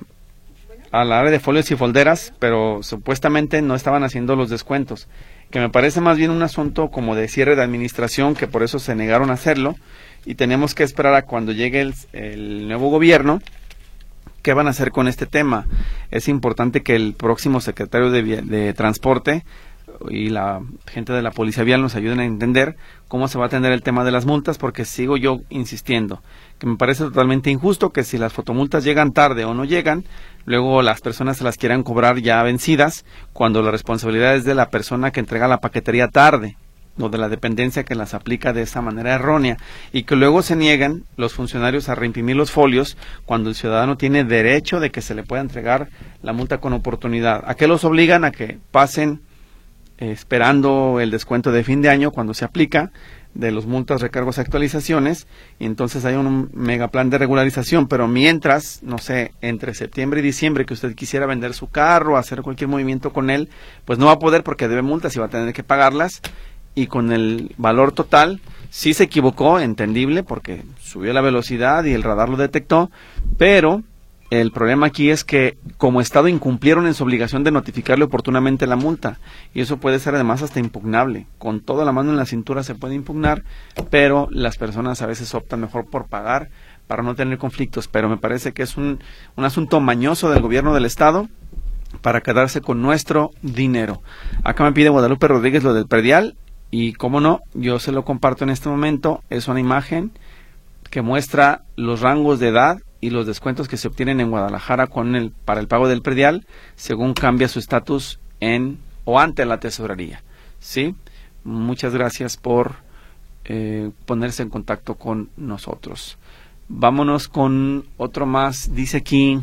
a la área de folios y folderas, pero supuestamente no estaban haciendo los descuentos, que me parece más bien un asunto como de cierre de administración, que por eso se negaron a hacerlo, y tenemos que esperar a cuando llegue el, el nuevo gobierno. ¿Qué van a hacer con este tema? Es importante que el próximo secretario de, de Transporte y la gente de la Policía Vial nos ayuden a entender cómo se va a atender el tema de las multas, porque sigo yo insistiendo que me parece totalmente injusto que si las fotomultas llegan tarde o no llegan, luego las personas se las quieran cobrar ya vencidas, cuando la responsabilidad es de la persona que entrega la paquetería tarde, o de la dependencia que las aplica de esa manera errónea, y que luego se niegan los funcionarios a reimprimir los folios cuando el ciudadano tiene derecho de que se le pueda entregar la multa con oportunidad. ¿A qué los obligan? A que pasen eh, esperando el descuento de fin de año cuando se aplica de los multas, recargos, actualizaciones, y entonces hay un mega plan de regularización, pero mientras, no sé, entre septiembre y diciembre que usted quisiera vender su carro, hacer cualquier movimiento con él, pues no va a poder porque debe multas y va a tener que pagarlas. Y con el valor total, sí se equivocó, entendible, porque subió la velocidad y el radar lo detectó, pero el problema aquí es que como Estado incumplieron en su obligación de notificarle oportunamente la multa, y eso puede ser además hasta impugnable. Con toda la mano en la cintura se puede impugnar, pero las personas a veces optan mejor por pagar para no tener conflictos, pero me parece que es un, un asunto mañoso del gobierno del Estado para quedarse con nuestro dinero. Acá me pide Guadalupe Rodríguez lo del predial. Y cómo no, yo se lo comparto en este momento. Es una imagen que muestra los rangos de edad y los descuentos que se obtienen en Guadalajara con el, para el pago del predial, según cambia su estatus en o ante la tesorería. ¿Sí? Muchas gracias por eh, ponerse en contacto con nosotros. Vámonos con otro más. Dice aquí,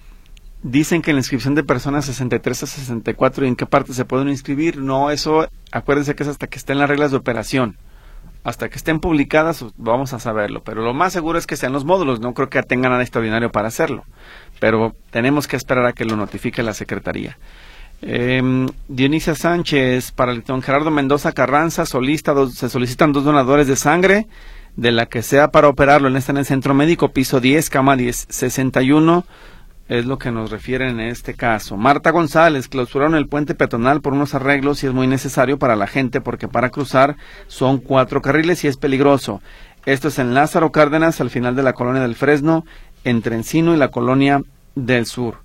dicen que en la inscripción de personas sesenta y tres a sesenta y cuatro, ¿y en qué parte se pueden inscribir? No, eso, acuérdense que es hasta que estén las reglas de operación. Hasta que estén publicadas vamos a saberlo, pero lo más seguro es que sean los módulos. No creo que tengan nada extraordinario para hacerlo, pero tenemos que esperar a que lo notifique la Secretaría. Eh, Dionisia Sánchez, para el don Gerardo Mendoza Carranza, solista, dos, se solicitan dos donadores de sangre, de la que sea para operarlo. En este en el Centro Médico, piso diez, cama diez sesenta y uno. Es lo que nos refieren en este caso. Marta González, clausuraron el puente peatonal por unos arreglos y es muy necesario para la gente porque para cruzar son cuatro carriles y es peligroso. Esto es en Lázaro Cárdenas, al final de la colonia del Fresno, entre Encino y la colonia del Sur.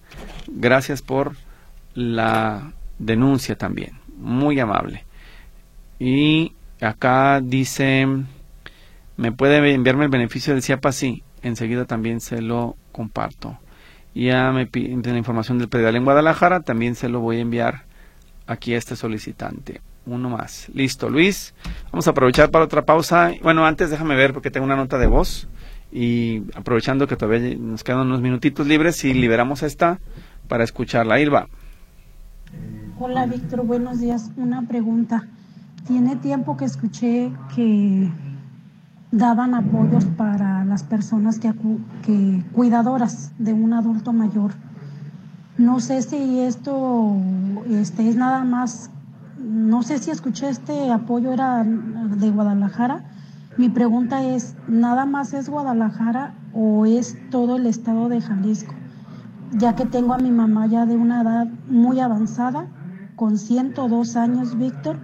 Gracias por la denuncia también. Muy amable. Y acá dice, ¿me puede enviarme el beneficio del CIAPA? Sí, enseguida también se lo comparto. Ya me piden la información del predial en Guadalajara, también se lo voy a enviar aquí a este solicitante. Uno más. Listo, Luis. Vamos a aprovechar para otra pausa. Bueno, antes déjame ver porque tengo una nota de voz. Y aprovechando que todavía nos quedan unos minutitos libres, y liberamos esta para escucharla. Irva. Hola, Víctor. Buenos días. Una pregunta. Tiene tiempo que escuché que daban apoyos para las personas que, que cuidadoras de un adulto mayor. No sé si esto este, es nada más, no sé si escuché este apoyo era de Guadalajara. Mi pregunta es, ¿nada más es Guadalajara o es todo el estado de Jalisco? Ya que tengo a mi mamá ya de una edad muy avanzada, con ciento dos años, Víctor,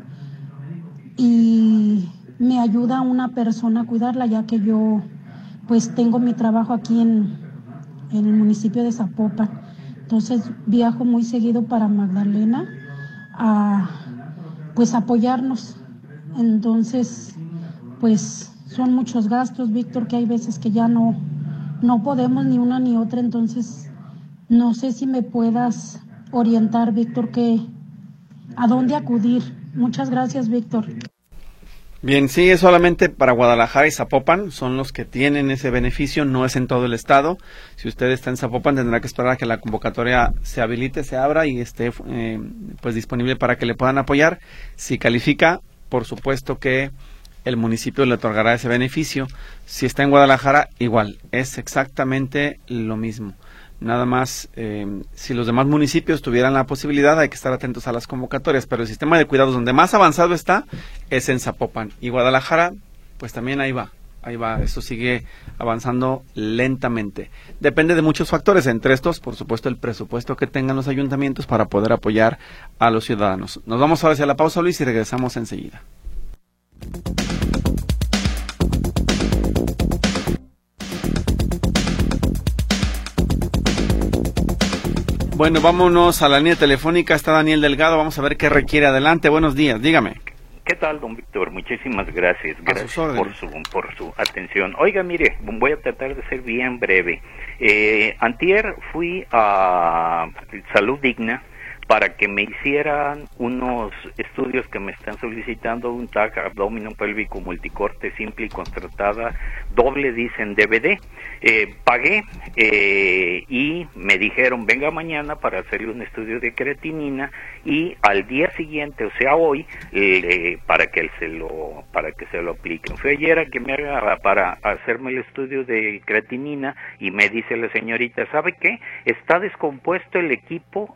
y me ayuda una persona a cuidarla, ya que yo pues tengo mi trabajo aquí en, en el municipio de Zapopan. Entonces viajo muy seguido para Magdalena a pues apoyarnos. Entonces pues son muchos gastos, Víctor, que hay veces que ya no, no podemos ni una ni otra. Entonces no sé si me puedas orientar, Víctor, que a dónde acudir. Muchas gracias, Víctor. Bien, sí, es solamente para Guadalajara y Zapopan, son los que tienen ese beneficio, no es en todo el estado. Si usted está en Zapopan, tendrá que esperar a que la convocatoria se habilite, se abra y esté eh, pues disponible para que le puedan apoyar. Si califica, por supuesto que el municipio le otorgará ese beneficio. Si está en Guadalajara, igual, es exactamente lo mismo. Nada más, eh, si los demás municipios tuvieran la posibilidad, hay que estar atentos a las convocatorias, pero el sistema de cuidados donde más avanzado está es en Zapopan. Y Guadalajara, pues también ahí va, ahí va, eso sigue avanzando lentamente. Depende de muchos factores, entre estos, por supuesto, el presupuesto que tengan los ayuntamientos para poder apoyar a los ciudadanos. Nos vamos ahora hacia la pausa, Luis, y regresamos enseguida. Bueno, vámonos a la línea telefónica, está Daniel Delgado, vamos a ver qué requiere. Adelante, buenos días, dígame. ¿Qué tal, don Víctor? Muchísimas gracias, gracias por su por su atención. Oiga, mire, voy a tratar de ser bien breve. Eh, antier fui a Salud Digna para que me hicieran unos estudios que me están solicitando, un T A C abdominopélvico pélvico multicorte simple y contratada doble, dicen D V D. Eh, pagué eh, y me dijeron venga mañana para hacerle un estudio de creatinina y al día siguiente, o sea hoy, eh, para que se lo para que se lo apliquen. Fue ayer a que me haga para hacerme el estudio de creatinina y me dice la señorita, ¿sabe qué? Está descompuesto el equipo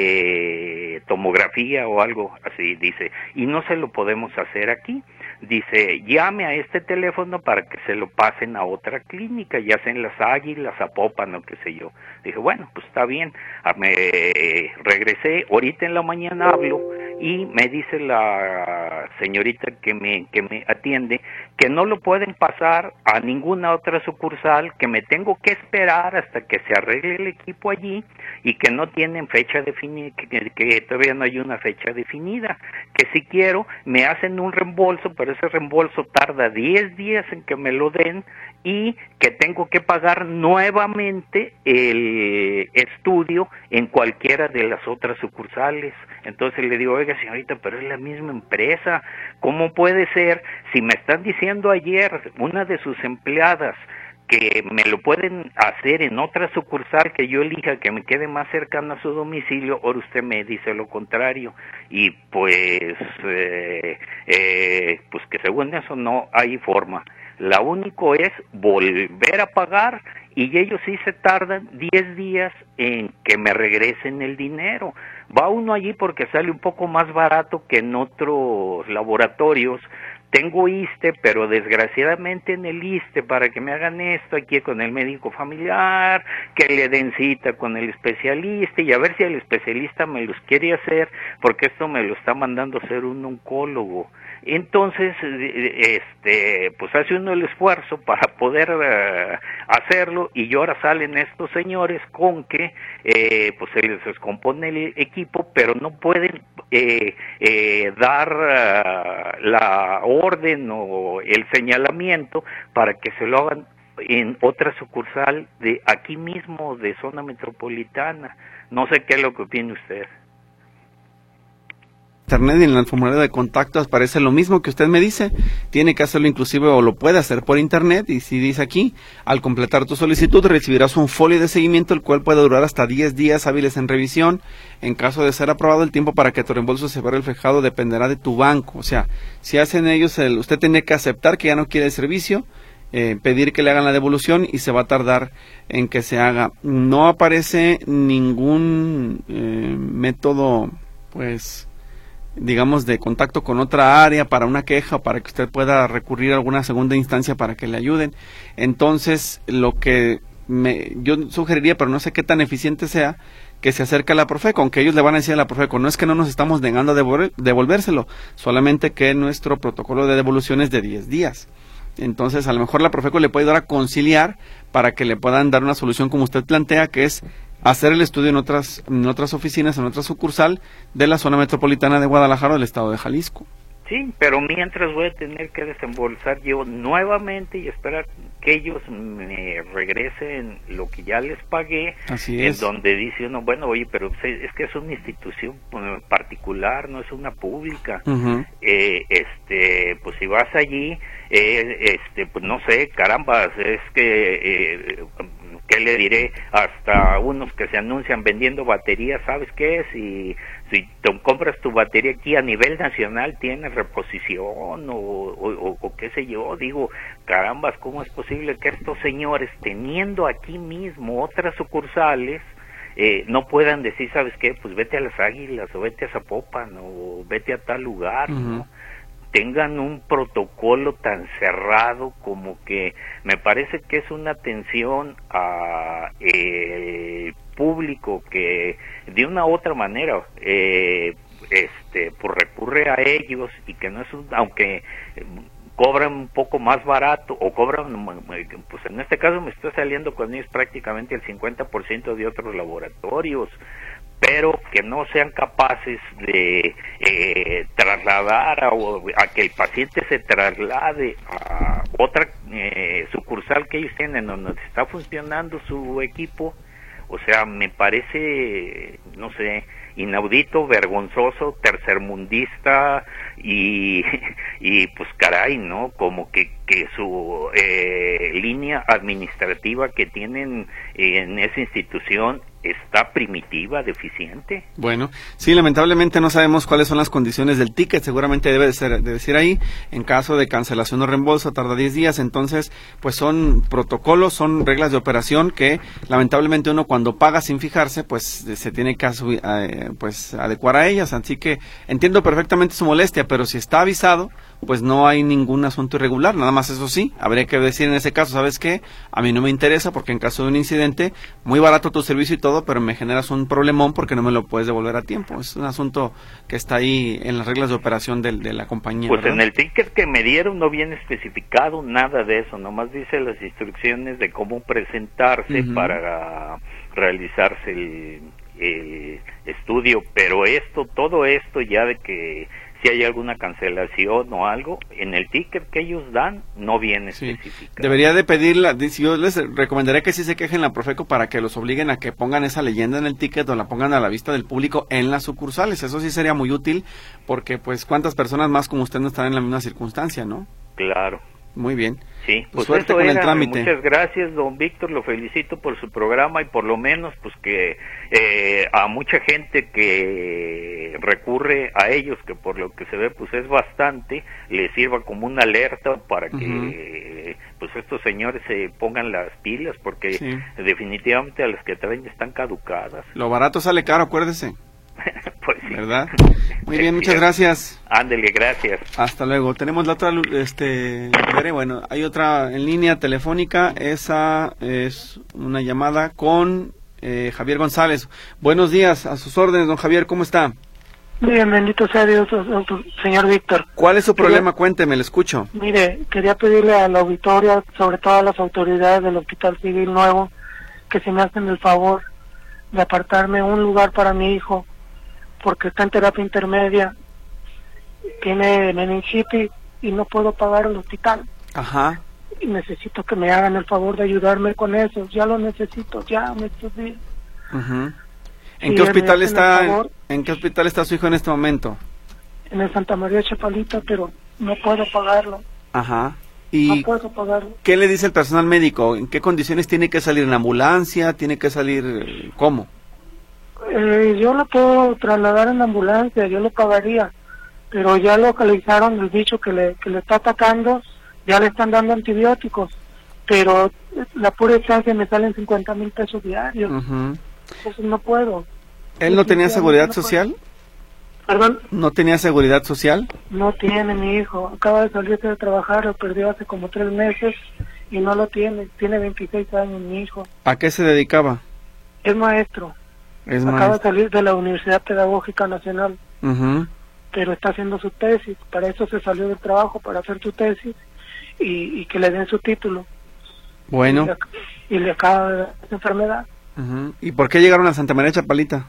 de tomografía o algo así, dice, y no se lo podemos hacer aquí. Dice, llame a este teléfono para que se lo pasen a otra clínica, ya sea en Las Águilas, Zapopan o qué sé yo. Dije, bueno, pues está bien. Me regresé, ahorita en la mañana hablo y me dice la señorita que me, que me atiende que no lo pueden pasar a ninguna otra sucursal, que me tengo que esperar hasta que se arregle el equipo allí y que no tienen fecha definida, que, que todavía no hay una fecha definida, que si quiero me hacen un reembolso, pero ese reembolso tarda diez días en que me lo den y que tengo que pagar nuevamente el estudio en cualquiera de las otras sucursales. Entonces le digo, oiga señorita, pero es la misma empresa, ¿cómo puede ser? Si me están diciendo ayer una de sus empleadas que me lo pueden hacer en otra sucursal que yo elija, que me quede más cercana a su domicilio, ahora usted me dice lo contrario, y pues, eh, eh, pues que según eso no hay forma. La único es volver a pagar y ellos sí se tardan diez días en que me regresen el dinero. Va uno allí porque sale un poco más barato que en otros laboratorios. Tengo I S S S T E, pero desgraciadamente en el I S S S T E para que me hagan esto aquí con el médico familiar, que le den cita con el especialista y a ver si el especialista me los quiere hacer, porque esto me lo está mandando hacer un oncólogo. Entonces, este, pues hace uno el esfuerzo para poder uh, hacerlo, y ahora salen estos señores con que eh, pues se les descompone el equipo, pero no pueden eh, eh, dar uh, la orden o el señalamiento para que se lo hagan en otra sucursal de aquí mismo, de zona metropolitana. No sé qué es lo que opina usted. Internet y en el formulario de contacto aparece lo mismo que usted me dice. Tiene que hacerlo inclusive, o lo puede hacer por internet, y si dice aquí, al completar tu solicitud recibirás un folio de seguimiento, el cual puede durar hasta diez días hábiles en revisión. En caso de ser aprobado, el tiempo para que tu reembolso se vea reflejado dependerá de tu banco. O sea, si hacen ellos, el, usted tiene que aceptar que ya no quiere el servicio, eh, pedir que le hagan la devolución, y se va a tardar en que se haga. No aparece ningún eh, método, pues, digamos, de contacto con otra área para una queja, para que usted pueda recurrir a alguna segunda instancia para que le ayuden. Entonces, lo que me, yo sugeriría, pero no sé qué tan eficiente sea, que se acerque a la Profeco, aunque ellos le van a decir a la Profeco, no es que no nos estamos negando a devolver, devolvérselo, solamente que nuestro protocolo de devolución es de diez días. Entonces, a lo mejor la Profeco le puede ayudar a conciliar para que le puedan dar una solución como usted plantea, que es hacer el estudio en otras en otras oficinas, en otra sucursal de la zona metropolitana de Guadalajara, del estado de Jalisco. Sí, pero mientras voy a tener que desembolsar yo nuevamente y esperar que ellos me regresen lo que ya les pagué. Así es. En donde dice uno, bueno, oye, pero es que es una institución particular, no es una pública. Uh-huh. eh, este, pues si vas allí, eh, este, pues no sé, carambas, es que... Eh, ¿qué le diré? Hasta unos que se anuncian vendiendo baterías, ¿sabes qué? Si, si te compras tu batería aquí a nivel nacional, tienes reposición o, o, o qué sé yo, digo, carambas, ¿cómo es posible que estos señores, teniendo aquí mismo otras sucursales, eh, no puedan decir, ¿sabes qué? Pues vete a las Águilas, o vete a Zapopan, o vete a tal lugar, uh-huh. ¿no? Tengan un protocolo tan cerrado, como que me parece que es una atención a el público que de una u otra manera eh, este pues recurre a ellos, y que no es un, aunque cobran un poco más barato o cobran, pues en este caso me está saliendo con ellos prácticamente el cincuenta por ciento de otros laboratorios, pero que no sean capaces de eh, trasladar a, a que el paciente se traslade a otra eh, sucursal que ellos tienen donde está funcionando su equipo. O sea, me parece, no sé, inaudito, vergonzoso, tercermundista, y, y pues caray, ¿no? Como que, que su eh, línea administrativa que tienen en esa institución está primitiva, deficiente. Bueno, sí, lamentablemente no sabemos cuáles son las condiciones del ticket, seguramente debe de, ser, de decir ahí, en caso de cancelación o reembolso tarda diez días, entonces pues son protocolos, son reglas de operación que lamentablemente uno cuando paga sin fijarse, pues se tiene que eh, pues adecuar a ellas, así que entiendo perfectamente su molestia, pero si está avisado, pues no hay ningún asunto irregular, nada más eso sí, habría que decir en ese caso, ¿sabes qué? A mí no me interesa porque en caso de un incidente, muy barato tu servicio y todo, pero me generas un problemón porque no me lo puedes devolver a tiempo. Es un asunto que está ahí en las reglas de operación de, de la compañía. Pues ¿verdad? En el ticket que me dieron no viene especificado nada de eso, nomás dice las instrucciones de cómo presentarse uh-huh. para realizarse el, el estudio, pero esto, todo esto ya de que si hay alguna cancelación o algo, en el ticket que ellos dan no viene sí. especificado. Debería de pedirla, yo les recomendaría que sí se quejen la Profeco para que los obliguen a que pongan esa leyenda en el ticket o la pongan a la vista del público en las sucursales. Eso sí sería muy útil, porque pues cuántas personas más como usted no están en la misma circunstancia, ¿no? Claro. Muy bien. Sí, pues, pues suerte eso con era, el trámite. Muchas gracias, don Víctor, lo felicito por su programa, y por lo menos pues que eh, a mucha gente que recurre a ellos, que por lo que se ve pues es bastante, les sirva como una alerta para que uh-huh. pues estos señores se pongan las pilas, porque sí. definitivamente a las que traen están caducadas. Lo barato sale caro, acuérdese. Pues sí. ¿Verdad? Muy bien, muchas gracias. Ándele, gracias. Hasta luego. Tenemos la otra, este, bueno, hay otra en línea telefónica, esa es una llamada con eh, Javier González. Buenos días, a sus órdenes, don Javier, ¿cómo está? Bien, bendito sea Dios, señor Víctor. ¿Cuál es su problema? Quería, Cuénteme, le escucho. Mire, quería pedirle a la auditoria, sobre todo a las autoridades del Hospital Civil Nuevo, que se me hacen el favor de apartarme un lugar para mi hijo, porque está en terapia intermedia, tiene meningitis y no puedo pagar el hospital. Ajá. Y necesito que me hagan el favor de ayudarme con eso, ya lo necesito, ya me estos días. Uh-huh. ¿En sí, qué hospital está favor, en qué hospital está su hijo en este momento? En el Santa María Chapalita, pero no puedo pagarlo. Ajá. ¿Y no puedo pagarlo. qué le dice el personal médico? ¿En qué condiciones tiene que salir? ¿En ambulancia? ¿Tiene que salir cómo? Eh, yo lo puedo trasladar en ambulancia, yo lo pagaría, pero ya localizaron el bicho que le que le está atacando, ya le están dando antibióticos, pero la pura estancia me salen cincuenta mil pesos diarios. Uh-huh. Entonces no puedo. ¿Él no tenía seguridad social? ¿Perdón? ¿No tenía seguridad social? No tiene, mi hijo. Acaba de salir de trabajar, lo perdió hace como tres meses y no lo tiene. Tiene veintiséis años, mi hijo. ¿A qué se dedicaba? Es maestro. Es Acaba maestro. de salir de la Universidad Pedagógica Nacional, Uh-huh. pero está haciendo su tesis. Para eso se salió del trabajo, para hacer su tesis y, y que le den su título. Bueno. Y le, y le acaba de dar esa enfermedad. Uh-huh. ¿Y por qué llegaron a Santa María Chapalita?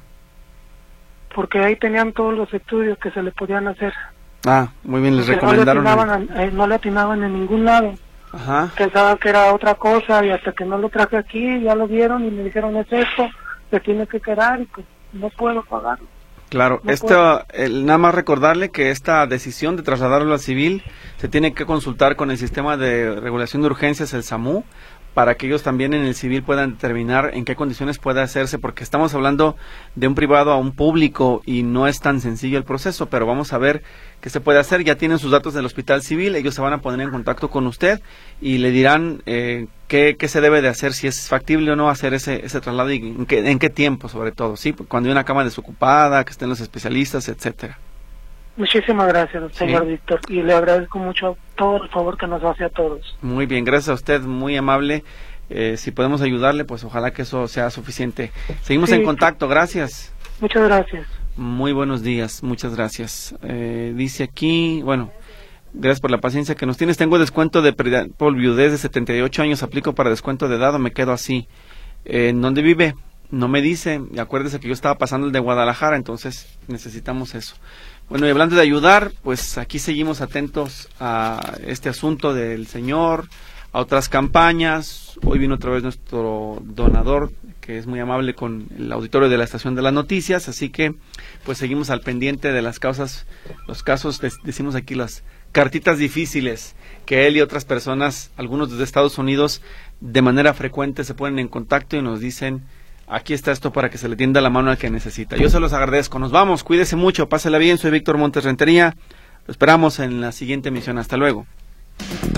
Porque ahí tenían todos los estudios que se le podían hacer. Ah, muy bien, les Porque recomendaron. No le, atinaban a, eh, no le atinaban en ningún lado. Ajá. Pensaban que era otra cosa y hasta que no lo traje aquí ya lo vieron y me dijeron es esto, se tiene que quedar y pues no puedo pagarlo. Claro, no esto, el, nada más recordarle que esta decisión de trasladarlo a civil se tiene que consultar con el sistema de regulación de urgencias, el SAMU, para que ellos también en el civil puedan determinar en qué condiciones puede hacerse, porque estamos hablando de un privado a un público y no es tan sencillo el proceso, pero vamos a ver qué se puede hacer. Ya tienen sus datos del hospital civil, ellos se van a poner en contacto con usted y le dirán eh, qué, qué se debe de hacer, si es factible o no hacer ese, ese traslado y en qué, en qué tiempo sobre todo, ¿sí? Cuando hay una cama desocupada, que estén los especialistas, etcétera. Muchísimas gracias, señor Sí. Víctor, y le agradezco mucho todo el favor que nos hace a todos. Muy bien, gracias a usted, muy amable. Eh, si podemos ayudarle, pues ojalá que eso sea suficiente. Seguimos Sí. en contacto, gracias. Muchas gracias. Muy buenos días, muchas gracias. Eh, dice aquí, bueno, gracias por la paciencia que nos tienes. Tengo descuento de pérdida por viudez de setenta y ocho años, aplico para descuento de edad o me quedo así. Eh, ¿En dónde vive? No me dice, y acuérdese que yo estaba pasando el de Guadalajara, entonces necesitamos eso. Bueno, y hablando de ayudar, pues aquí seguimos atentos a este asunto del señor, a otras campañas. Hoy vino otra vez nuestro donador, que es muy amable con el auditorio de la Estación de las Noticias, así que pues seguimos al pendiente de las causas, los casos, decimos aquí las cartitas difíciles, que él y otras personas, algunos desde Estados Unidos, de manera frecuente se ponen en contacto y nos dicen: aquí está esto para que se le tienda la mano al que necesita. Yo se los agradezco. Nos vamos. Cuídese mucho. Pásela bien. Soy Víctor Montes Rentería. Lo esperamos en la siguiente emisión. Hasta luego.